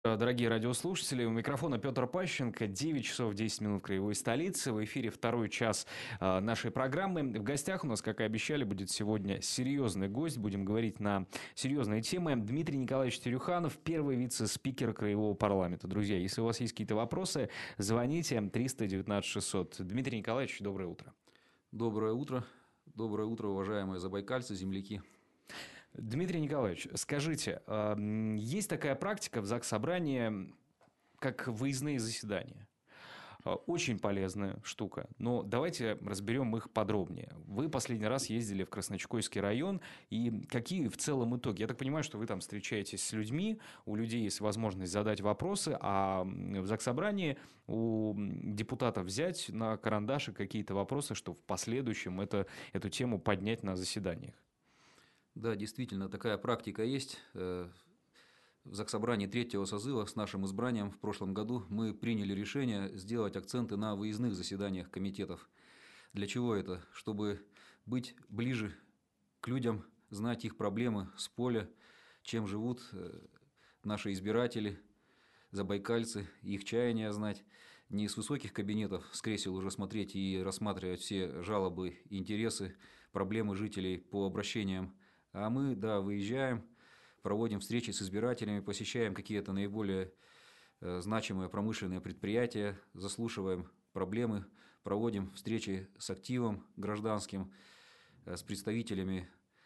Дорогие радиослушатели, у микрофона Петр Пащенко, 9 часов 10 минут краевой столицы, в эфире второй час нашей программы. В гостях у нас, как и обещали, будет сегодня серьезный гость, будем говорить на серьезные темы. Дмитрий Николаевич Терюханов, первый вице-спикер Краевого парламента. Друзья, если у вас есть какие-то вопросы, звоните 319 600. Дмитрий Николаевич, доброе утро. Доброе утро. Доброе утро, уважаемые забайкальцы, земляки. Дмитрий Николаевич, скажите, есть такая практика в Заксобрании, как выездные заседания? Очень полезная штука, но давайте разберем их подробнее. Вы последний раз ездили в Красночкойский район, и какие в целом итоги? Я так понимаю, что вы там встречаетесь с людьми, у людей есть возможность задать вопросы, а в Заксобрании у депутатов взять на карандаши какие-то вопросы, чтобы в последующем эту тему поднять на заседаниях. Да, действительно, такая практика есть. В Заксобрании третьего созыва с нашим избранием в прошлом году мы приняли решение сделать акценты на выездных заседаниях комитетов. Для чего это? Чтобы быть ближе к людям, знать их проблемы с поля, чем живут наши избиратели, забайкальцы, их чаяния знать, не с высоких кабинетов, с кресел уже смотреть и рассматривать все жалобы, интересы, проблемы жителей по обращениям, а мы, да, выезжаем, проводим встречи с избирателями, посещаем какие-то наиболее значимые промышленные предприятия, заслушиваем проблемы, проводим встречи с активом гражданским, с представителями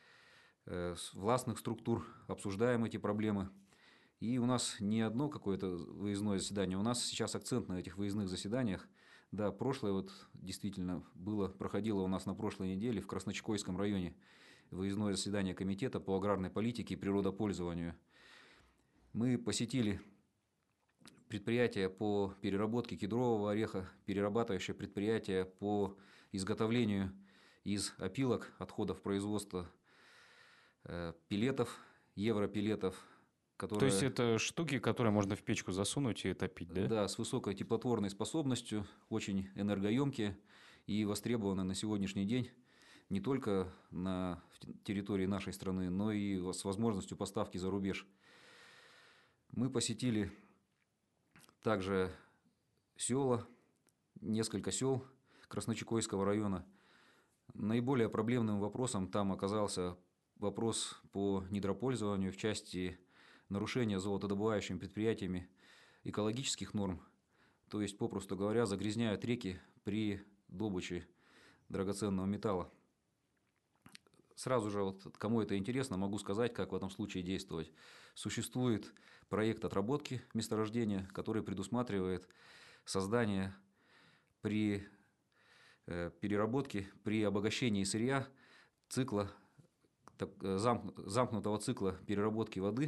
властных структур, обсуждаем эти проблемы. И у нас не одно какое-то выездное заседание, у нас сейчас акцент на этих выездных заседаниях. Да, прошлое вот действительно проходило у нас на прошлой неделе в Красночкойском районе выездное заседание комитета по аграрной политике и природопользованию. Мы посетили предприятие по переработке кедрового ореха, перерабатывающее предприятие по изготовлению из опилок отходов производства пилетов, европилетов, То есть это штуки, которые можно в печку засунуть и топить, да? Да, с высокой теплотворной способностью, очень энергоемкие и востребованы на сегодняшний день не только на территории нашей страны, но и с возможностью поставки за рубеж. Мы посетили также села, несколько сел Красночекойского района. Наиболее проблемным вопросом там оказался вопрос по недропользованию в части нарушения золотодобывающими предприятиями экологических норм, то есть, попросту говоря, загрязняют реки при добыче драгоценного металла. Сразу же, вот, кому это интересно, могу сказать, как в этом случае действовать. Существует проект отработки месторождения, который предусматривает создание при переработке, при обогащении сырья цикла, замкнутого цикла переработки воды.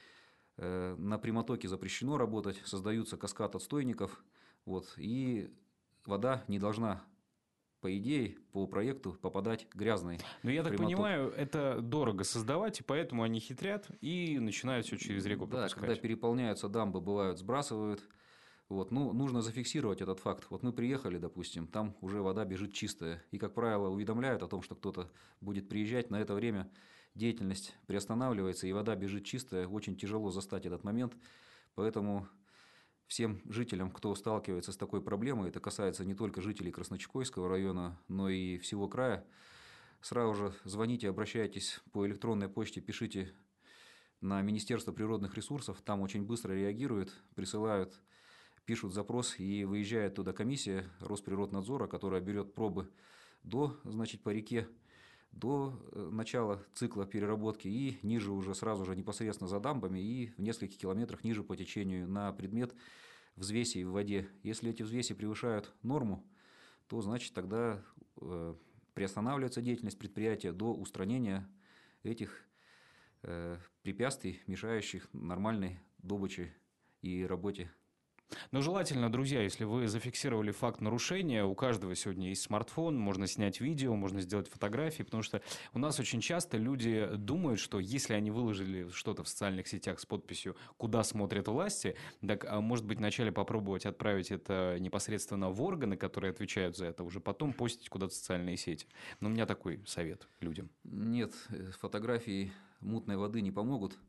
На прямотоке запрещено работать, создаются каскад отстойников, вот, и вода не должна, по идее, по проекту попадать грязной. Но я в так прямоток. понимаю, это дорого создавать, и поэтому они хитрят и начинают все через реку Да, когда пропускать. переполняются дамбы, бывают, сбрасывают. Вот, ну, нужно зафиксировать этот факт. Вот мы приехали, допустим, там уже вода бежит чистая. И, как правило, уведомляют о том, что кто-то будет приезжать. На это время деятельность приостанавливается, и вода бежит чистая. Очень тяжело застать этот момент. Поэтому всем жителям, кто сталкивается с такой проблемой, это касается не только жителей Красночекойского района, но и всего края, сразу же звоните, обращайтесь по электронной почте, пишите на Министерство природных ресурсов, там очень быстро реагируют, присылают, пишут запрос, и выезжает туда комиссия Росприроднадзора, которая берет пробы по реке, до начала цикла переработки и ниже уже сразу же непосредственно за дамбами и в нескольких километрах ниже по течению на предмет взвесей в воде. Если эти взвеси превышают норму, то значит тогда приостанавливается деятельность предприятия до устранения этих препятствий, мешающих нормальной добыче и работе. Но желательно, друзья, если вы зафиксировали факт нарушения, у каждого сегодня есть смартфон, можно снять видео, можно сделать фотографии, потому что у нас очень часто люди думают, что если они выложили что-то в социальных сетях с подписью «Куда смотрят власти», так, может быть, вначале попробовать отправить это непосредственно в органы, которые отвечают за это, уже потом постить куда-то в социальные сети. Но у меня такой совет людям. Нет, фотографии мутной воды не помогут.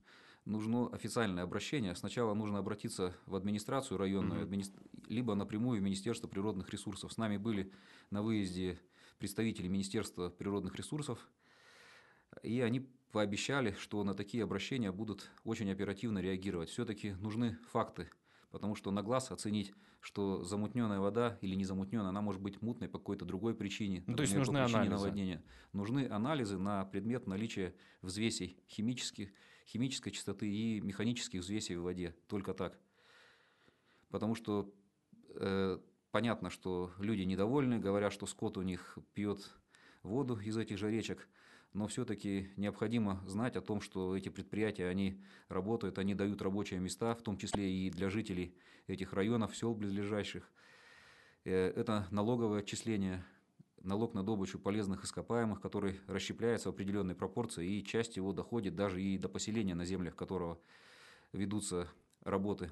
нужно официальное обращение. Сначала нужно обратиться в администрацию районную, либо напрямую в Министерство природных ресурсов. С нами были на выезде представители Министерства природных ресурсов, и они пообещали, что на такие обращения будут очень оперативно реагировать. Все-таки нужны факты, потому что на глаз оценить, что замутненная вода или не замутненная, она может быть мутной по какой-то другой причине, Ну, то есть например, по нужны причине анализы. наводнения. Нужны анализы на предмет наличия взвесей химической чистоты и механических взвесей в воде. Только так. Потому что понятно, что люди недовольны, говорят, что скот у них пьет воду из этих же речек, но все-таки необходимо знать о том, что эти предприятия, они работают, они дают рабочие места, в том числе и для жителей этих районов, сел близлежащих. Это налоговое отчисление, налог на добычу полезных ископаемых, который расщепляется в определенной пропорции, и часть его доходит даже и до поселения, на землях которого ведутся работы.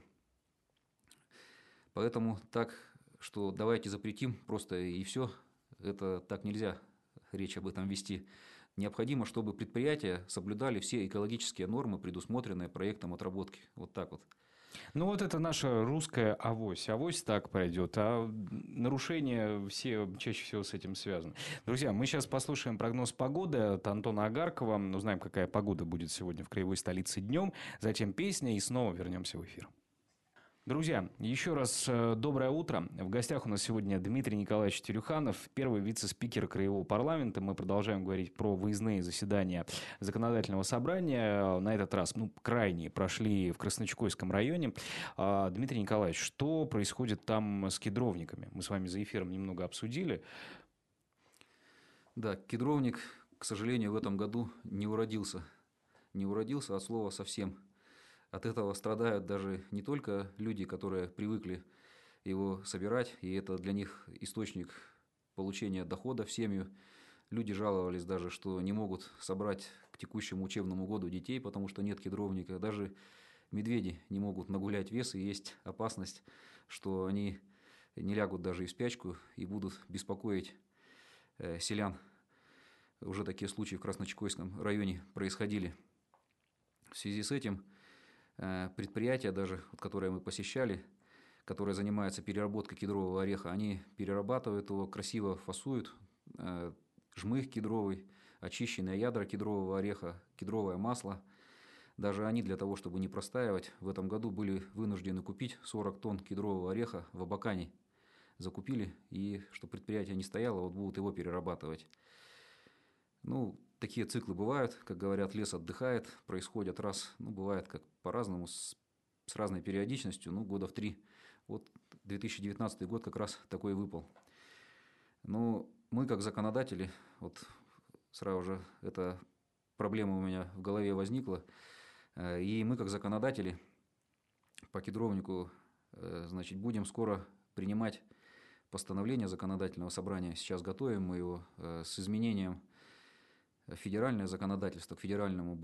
Поэтому так, что давайте запретим просто и все, это так нельзя речь об этом вести. Необходимо, чтобы предприятия соблюдали все экологические нормы, предусмотренные проектом отработки. Вот так вот. Ну, вот это наша русская авось. Авось так пройдет, а нарушения все чаще всего с этим связаны. Друзья, мы сейчас послушаем прогноз погоды от Антона Агаркова. Узнаем, какая погода будет сегодня в краевой столице днем. Затем песня, и снова вернемся в эфир. Друзья, еще раз доброе утро. В гостях у нас сегодня Дмитрий Николаевич Терюханов, первый вице-спикер Краевого парламента. Мы продолжаем говорить про выездные заседания законодательного собрания. На этот раз, крайние, прошли в Красночкойском районе. Дмитрий Николаевич, что происходит там с кедровниками? Мы с вами за эфиром немного обсудили. Да, кедровник, к сожалению, в этом году не уродился. Не уродился от слова совсем. От этого страдают даже не только люди, которые привыкли его собирать, и это для них источник получения дохода в семью. Люди жаловались даже, что не могут собрать к текущему учебному году детей, потому что нет кедровника. Даже медведи не могут нагулять вес, и есть опасность, что они не лягут даже и в спячку и будут беспокоить селян. Уже такие случаи в Красночкойском районе происходили. В связи с этим предприятия даже, которые мы посещали, которые занимаются переработкой кедрового ореха, они перерабатывают его, красиво фасуют, жмых кедровый, очищенные ядра кедрового ореха, кедровое масло. Даже они для того, чтобы не простаивать, в этом году были вынуждены купить 40 тонн кедрового ореха в Абакане. Закупили, и чтобы предприятие не стояло, вот будут его перерабатывать. Такие циклы бывают, как говорят, лес отдыхает, происходят раз, бывает как по-разному, с разной периодичностью, года в 3. Вот 2019 год как раз такой выпал. Но мы, как законодатели, вот сразу же эта проблема у меня в голове возникла, и мы, как законодатели, по кедровнику, будем скоро принимать постановление законодательного собрания. Сейчас готовим мы его с изменением федеральное законодательство, к федеральным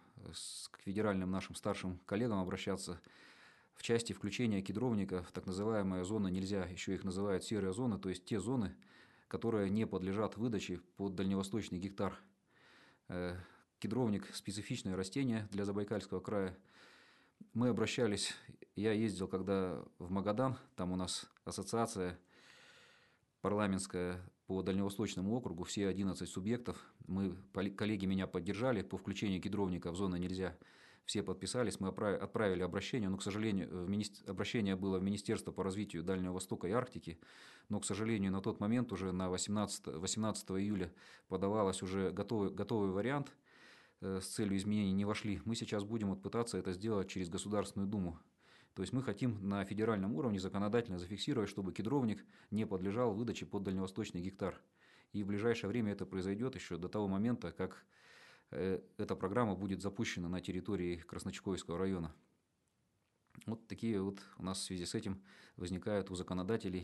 нашим старшим коллегам обращаться в части включения кедровника в так называемые зоны нельзя, еще их называют серые зоны, то есть те зоны, которые не подлежат выдаче под дальневосточный гектар. Кедровник – специфичное растение для Забайкальского края. Мы обращались, я ездил когда в Магадан, там у нас ассоциация парламентская по Дальневосточному округу, все 11 субъектов, коллеги меня поддержали по включению кедровника в зоны нельзя. Все подписались, мы отправили обращение, но, к сожалению, обращение было в Министерство по развитию Дальнего Востока и Арктики, но, к сожалению, на тот момент уже на 18 июля подавалось уже готовый вариант, с целью изменений не вошли. Мы сейчас будем пытаться это сделать через Государственную Думу. То есть мы хотим на федеральном уровне законодательно зафиксировать, чтобы кедровник не подлежал выдаче под дальневосточный гектар. И в ближайшее время это произойдет еще до того момента, как эта программа будет запущена на территории Красночкойского района. Вот такие вот у нас в связи с этим возникают у законодателей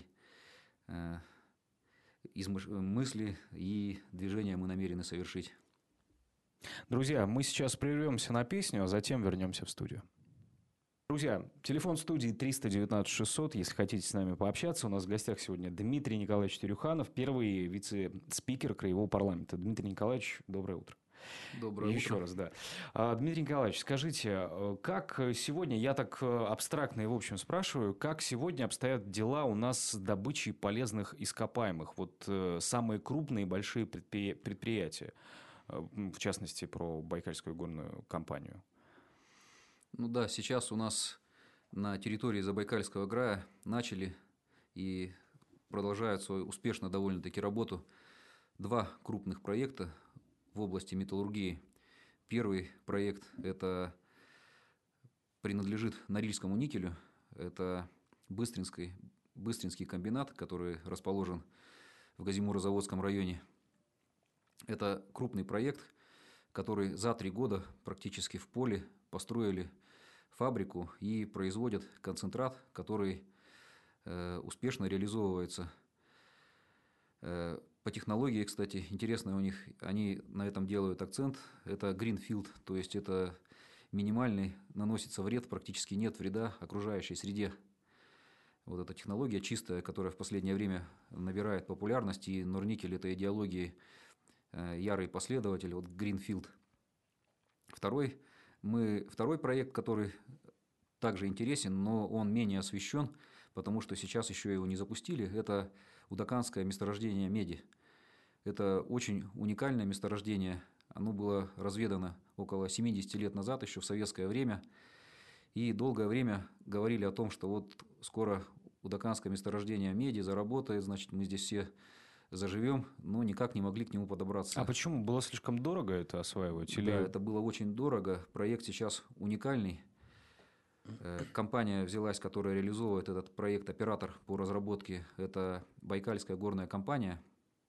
мысли и движения мы намерены совершить. Друзья, мы сейчас прервемся на песню, а затем вернемся в студию. Друзья, телефон студии 319 600, если хотите с нами пообщаться. У нас в гостях сегодня Дмитрий Николаевич Терюханов, первый вице-спикер Краевого парламента. Дмитрий Николаевич, доброе утро. Доброе Еще утро. раз, да. Дмитрий Николаевич, скажите, как сегодня, я так абстрактно и в общем спрашиваю, как сегодня обстоят дела у нас с добычей полезных ископаемых? Вот самые крупные и большие предприятия, в частности, про Байкальскую горную компанию. Ну да, сейчас у нас на территории Забайкальского края начали и продолжают свою успешно довольно-таки работу два крупных проекта в области металлургии. Первый проект – это принадлежит Норильскому никелю. Это Быстринский комбинат, который расположен в Газимуро-Заводском районе. Это крупный проект, который за 3 года практически в поле построили фабрику и производят концентрат, который успешно реализовывается. По технологии, кстати, интересно у них, они на этом делают акцент, это Greenfield, то есть это минимальный, наносится вред, практически нет вреда окружающей среде. Вот эта технология чистая, которая в последнее время набирает популярность, и Норникель этой идеологии ярый последователь, вот Greenfield. Второй проект, который также интересен, но он менее освещен, потому что сейчас еще его не запустили, это Удаканское месторождение меди. Это очень уникальное месторождение. Оно было разведано около 70 лет назад, еще в советское время. И долгое время говорили о том, что вот скоро Удаканское месторождение меди заработает, значит, мы здесь все заживем, но никак не могли к нему подобраться. А почему? Было слишком дорого это осваивать? Да, это было очень дорого. Проект сейчас уникальный. Компания взялась, которая реализовывает этот проект, оператор по разработке, это Байкальская горная компания.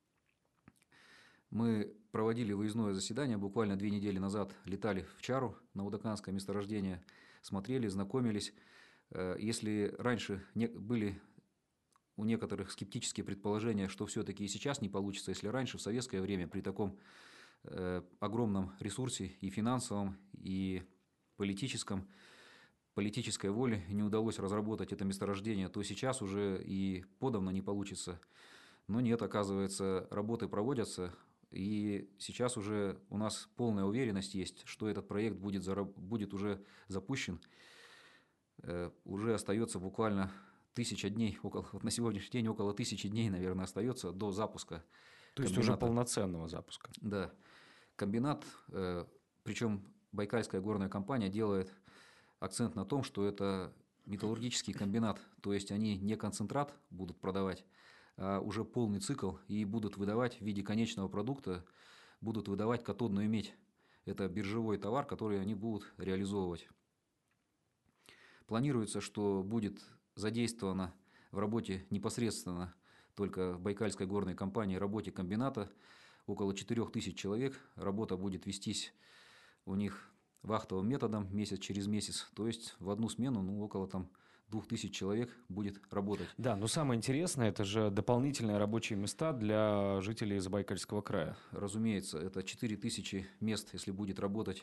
Мы проводили выездное заседание, буквально 2 недели назад летали в Чару на Удаканское месторождение, смотрели, знакомились. Если раньше были у некоторых скептические предположения, что все-таки и сейчас не получится, если раньше в советское время при таком огромном ресурсе и финансовом, и политической воле не удалось разработать это месторождение, то сейчас уже и подавно не получится. Но нет, оказывается, работы проводятся, и сейчас уже у нас полная уверенность есть, что этот проект будет уже запущен. Уже остается буквально 1000 дней, на сегодняшний день около 1000 дней, наверное, остается до запуска То есть уже комбината. полноценного запуска. Да. Комбинат, причем Байкальская горная компания делает акцент на том, что это металлургический комбинат, то есть они не концентрат будут продавать, а уже полный цикл и будут выдавать в виде конечного продукта, будут выдавать катодную медь. Это биржевой товар, который они будут реализовывать. Планируется, что будет задействовано в работе непосредственно только в Байкальской горной компании, работе комбината около 4000 человек. Работа будет вестись у них вахтовым методом месяц через месяц. То есть в одну смену около 2000 человек будет работать. Да, но самое интересное, это же дополнительные рабочие места для жителей Забайкальского края. Разумеется, это 4000 мест, если будет работать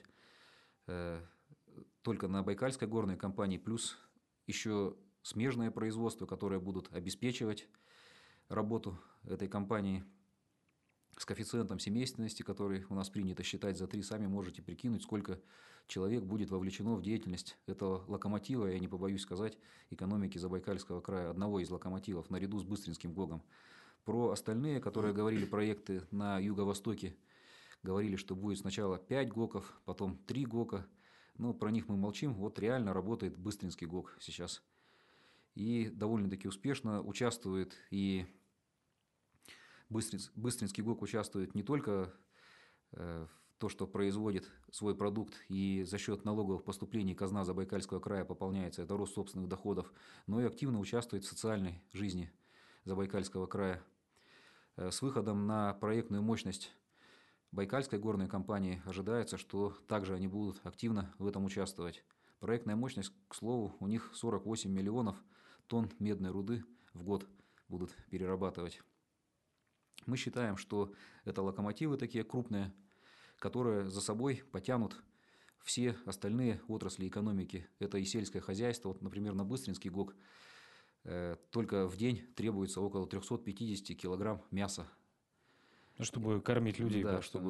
только на Байкальской горной компании, плюс еще смежное производство, которое будут обеспечивать работу этой компании с коэффициентом семейственности, который у нас принято считать за 3, сами можете прикинуть, сколько человек будет вовлечено в деятельность этого локомотива, я не побоюсь сказать, экономики Забайкальского края, одного из локомотивов, наряду с Быстринским ГОКом. Про остальные, которые говорили проекты на юго-востоке, говорили, что будет сначала 5 ГОКов, потом 3 ГОКа, но про них мы молчим, вот реально работает Быстринский ГОК сейчас. И довольно-таки успешно участвует и Быстринский ГОК участвует не только в том, что производит свой продукт и за счет налоговых поступлений казна Забайкальского края пополняется, это рост собственных доходов, но и активно участвует в социальной жизни Забайкальского края. С выходом на проектную мощность Байкальской горной компании ожидается, что также они будут активно в этом участвовать. Проектная мощность, к слову, у них 48 миллионов тонн медной руды в год будут перерабатывать. Мы считаем, что это локомотивы такие крупные, которые за собой потянут все остальные отрасли экономики. Это и сельское хозяйство. Вот, например, на Быстринский ГОК только в день требуется около 350 килограмм мяса. Чтобы кормить людей. Да, просто. чтобы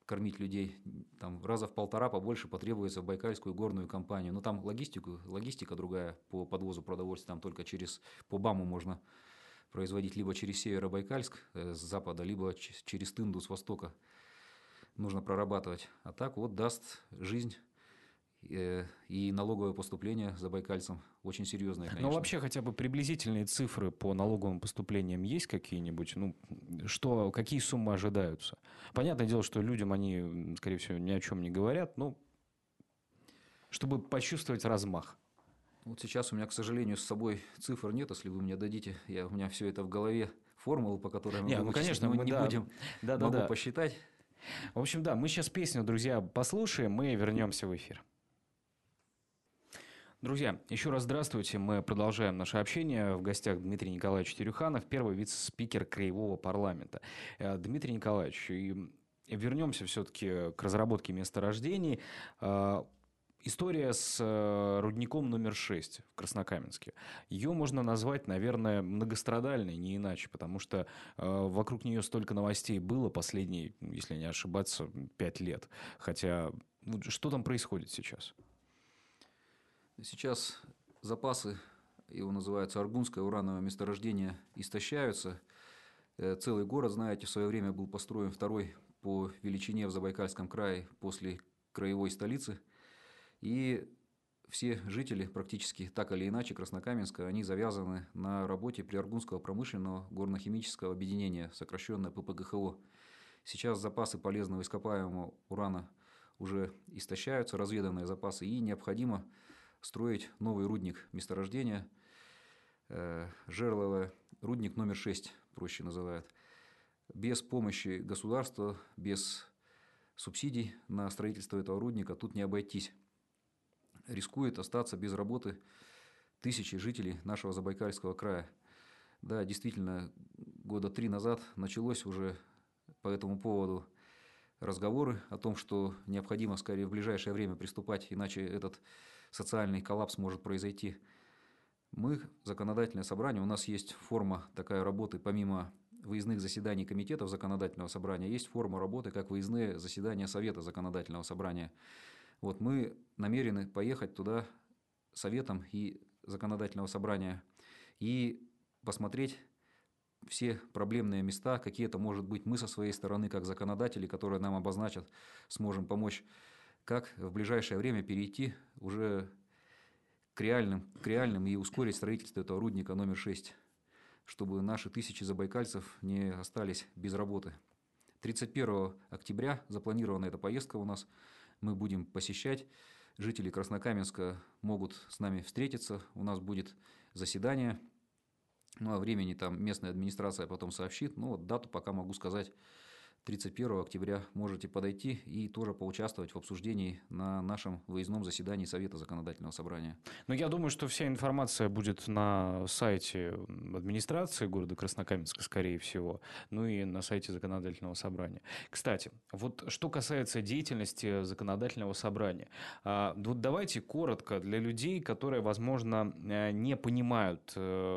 кормить людей, там раза в полтора побольше потребуется в Байкальскую горную компанию. Но там логистика другая по подвозу продовольствия, там только по БАМу можно производить либо через Северобайкальск с запада, либо через Тынду с востока нужно прорабатывать. А так вот даст жизнь и налоговое поступление забайкальцам очень серьезное, конечно. Но вообще хотя бы приблизительные цифры по налоговым поступлениям есть какие-нибудь? Ну, какие суммы ожидаются? Понятное дело, что людям они, скорее всего, ни о чем не говорят, но чтобы почувствовать размах. Вот сейчас у меня, к сожалению, с собой цифр нет, если вы мне дадите, у меня все это в голове, формулы, по которой мы конечно, мы не будем, могу посчитать. В общем, да, мы сейчас песню, друзья, послушаем, мы вернемся в эфир. Друзья, еще раз здравствуйте. Мы продолжаем наше общение. В гостях Дмитрий Николаевич Терюханов, первый вице-спикер Краевого парламента. Дмитрий Николаевич, вернемся все-таки к разработке месторождений. История с рудником номер 6 в Краснокаменске. Ее можно назвать, наверное, многострадальной, не иначе, потому что вокруг нее столько новостей было последние, если не ошибаться, 5 лет. Хотя, что там происходит сейчас? Сейчас запасы, его называется Аргунское урановое месторождение, истощаются. Целый город, знаете, в свое время был построен второй по величине в Забайкальском крае после краевой столицы. И все жители практически так или иначе Краснокаменска, они завязаны на работе при Аргунского промышленного горно-химического объединения, сокращенно ППГХО. Сейчас запасы полезного ископаемого урана уже истощаются, разведанные запасы, и необходимо строить новый рудник месторождения, жерловый рудник номер 6, проще называют. Без помощи государства, без субсидий на строительство этого рудника тут не обойтись. Рискует остаться без работы тысячи жителей нашего Забайкальского края. Да, действительно, 3 года назад началось уже по этому поводу разговоры о том, что необходимо скорее в ближайшее время приступать, иначе этот социальный коллапс может произойти. Мы, законодательное собрание, у нас есть форма такая работы, помимо выездных заседаний комитетов законодательного собрания, есть форма работы, как выездные заседания Совета законодательного собрания. Вот мы намерены поехать туда Советом и законодательного собрания и посмотреть все проблемные места, какие это может быть. Мы со своей стороны, как законодатели, которые нам обозначат, сможем помочь, как в ближайшее время перейти уже к реальным и ускорить строительство этого рудника номер 6, чтобы наши тысячи забайкальцев не остались без работы. 31 октября запланирована эта поездка у нас. Мы будем посещать. Жители Краснокаменска могут с нами встретиться. У нас будет заседание. Ну, о времени там местная администрация потом сообщит. Ну, вот дату пока могу сказать. 31 октября можете подойти и тоже поучаствовать в обсуждении на нашем выездном заседании Совета законодательного собрания. Ну, я думаю, что вся информация будет на сайте администрации города Краснокаменска, скорее всего, ну и на сайте законодательного собрания. Кстати, вот что касается деятельности законодательного собрания, вот давайте коротко для людей, которые, возможно, не понимают,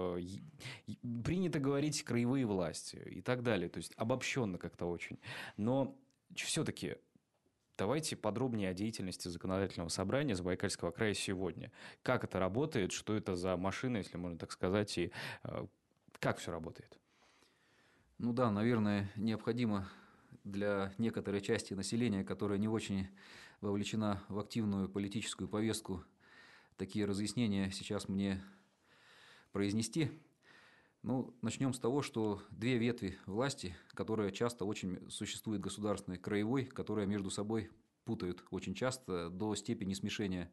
принято говорить краевые власти и так далее, то есть обобщенно как-то очень. Но все-таки давайте подробнее о деятельности законодательного собрания Забайкальского края сегодня. Как это работает, что это за машина, если можно так сказать, и как все работает? Ну да, наверное, необходимо для некоторой части населения, которая не очень вовлечена в активную политическую повестку, такие разъяснения сейчас мне произнести. Ну, начнем с того, что две ветви власти, которые часто очень существует государственной, краевой, которые между собой путают очень часто до степени смешения.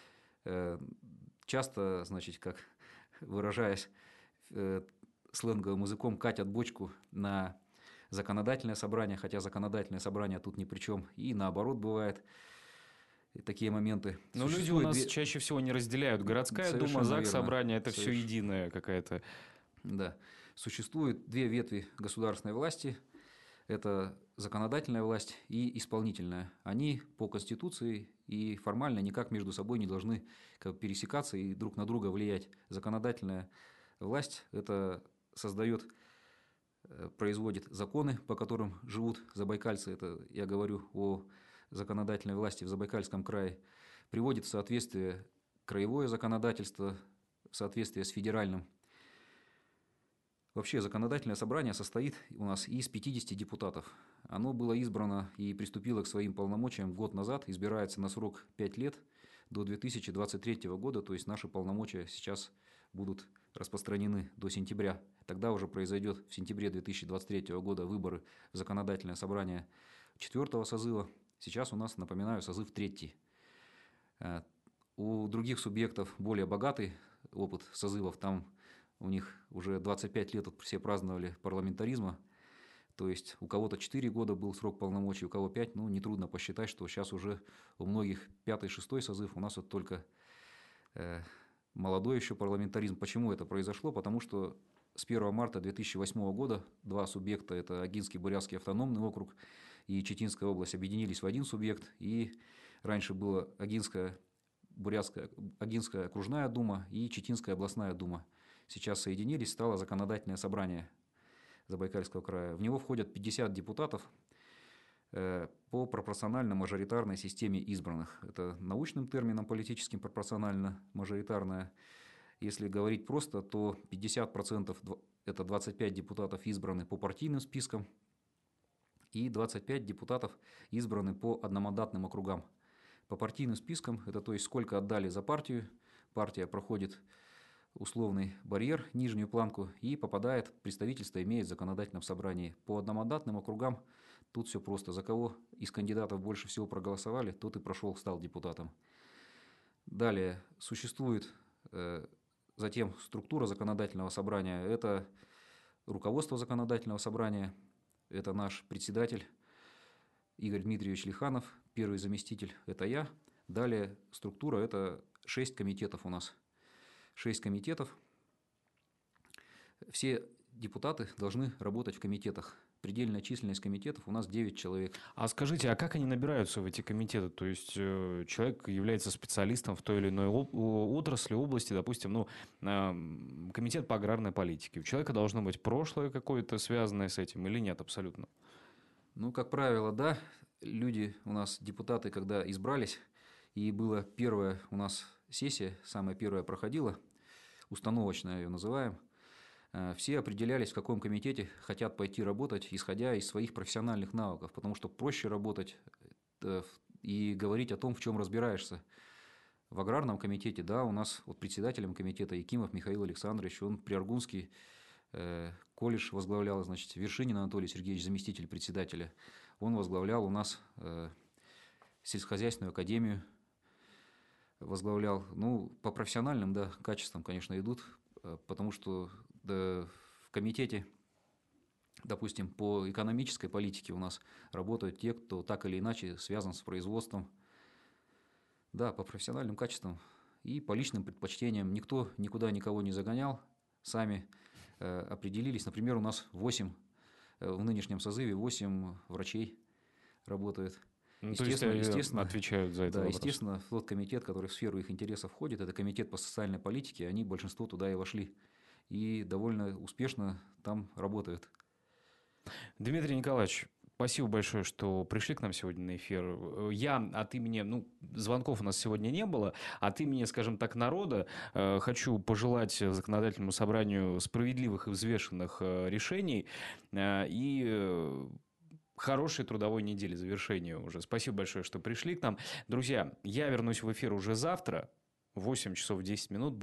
Часто, значит, как выражаясь сленговым языком, катят бочку на законодательное собрание, хотя законодательное собрание тут ни при чем. И наоборот бывает такие моменты. Но люди у нас чаще всего не разделяют. Городская дума, заксобрание – это все единое какая-то. Да. Существует две ветви государственной власти. Это законодательная власть и исполнительная. Они по Конституции и формально никак между собой не должны пересекаться и друг на друга влиять. Законодательная власть – это создает производит законы, по которым живут забайкальцы. Это я говорю о законодательной власти в Забайкальском крае. Приводит в соответствие краевое законодательство, в соответствие с федеральным. Вообще законодательное собрание состоит у нас из 50 депутатов. Оно было избрано и приступило к своим полномочиям год назад, избирается на срок 5 лет до 2023 года, то есть наши полномочия сейчас будут распространены до сентября. Тогда уже произойдет в сентябре 2023 года выборы в законодательное собрание 4-го созыва. Сейчас у нас, напоминаю, созыв 3-й. У других субъектов более богатый опыт созывов, там у них уже 25 лет все праздновали парламентаризма. То есть у кого-то 4 года был срок полномочий, у кого 5. Ну, нетрудно посчитать, что сейчас уже у многих 5-й, 6-й созыв. У нас вот только молодой еще парламентаризм. Почему это произошло? Потому что с 1 марта 2008 года два субъекта, это Агинский Бурятский автономный округ и Читинская область, объединились в один субъект. И раньше была Агинская окружная дума и Читинская областная дума. Сейчас соединились, стало законодательное собрание Забайкальского края. В него входят 50 депутатов по пропорционально-мажоритарной системе избранных. Это научным термином политическим пропорционально-мажоритарная. Если говорить просто, то 50% это 25 депутатов избраны по партийным спискам и 25 депутатов избраны по одномандатным округам. По партийным спискам, это то есть сколько отдали за партию, партия проходит условный барьер, нижнюю планку, и попадает, представительство имеет в законодательном собрании. По одномандатным округам тут все просто. За кого из кандидатов больше всего проголосовали, тот и прошел, стал депутатом. Далее существует затем структура законодательного собрания. Это руководство законодательного собрания, это наш председатель Игорь Дмитриевич Лиханов, первый заместитель – это я. Далее структура – это 6 комитетов у нас. 6 комитетов. Все депутаты должны работать в комитетах. Предельная численность комитетов у нас 9 человек. А скажите, а как они набираются в эти комитеты? То есть человек является специалистом в той или иной отрасли, области, допустим, комитет по аграрной политике. У человека должно быть прошлое какое-то связанное с этим или нет абсолютно? Ну, как правило, да. Люди у нас, депутаты, когда избрались, и была первая у нас сессия, самая первая проходила, установочная ее называем, все определялись, в каком комитете хотят пойти работать, исходя из своих профессиональных навыков, потому что проще работать и говорить о том, в чем разбираешься. В аграрном комитете, да, у нас вот председателем комитета Якимов Михаил Александрович, он Приаргунский колледж возглавлял, значит, Вершинин Анатолий Сергеевич, заместитель председателя, он возглавлял у нас сельскохозяйственную академию, возглавлял. Ну, по профессиональным, да, качествам, конечно, идут, потому что в комитете, допустим, по экономической политике у нас работают те, кто так или иначе связан с производством. Да, по профессиональным качествам и по личным предпочтениям. Никто никуда никого не загонял, сами определились. Например, у нас 8, в нынешнем созыве 8 врачей работают. То есть естественно, отвечают за это. Да, естественно, тот комитет, который в сферу их интересов входит, это комитет по социальной политике, они большинство туда и вошли. И довольно успешно там работают. Дмитрий Николаевич, спасибо большое, что пришли к нам сегодня на эфир. Я от имени, звонков у нас сегодня не было, от имени, скажем так, народа хочу пожелать законодательному собранию справедливых и взвешенных решений и хорошей трудовой недели, завершения уже. Спасибо большое, что пришли к нам. Друзья, я вернусь в эфир уже завтра в 8 часов 10 минут.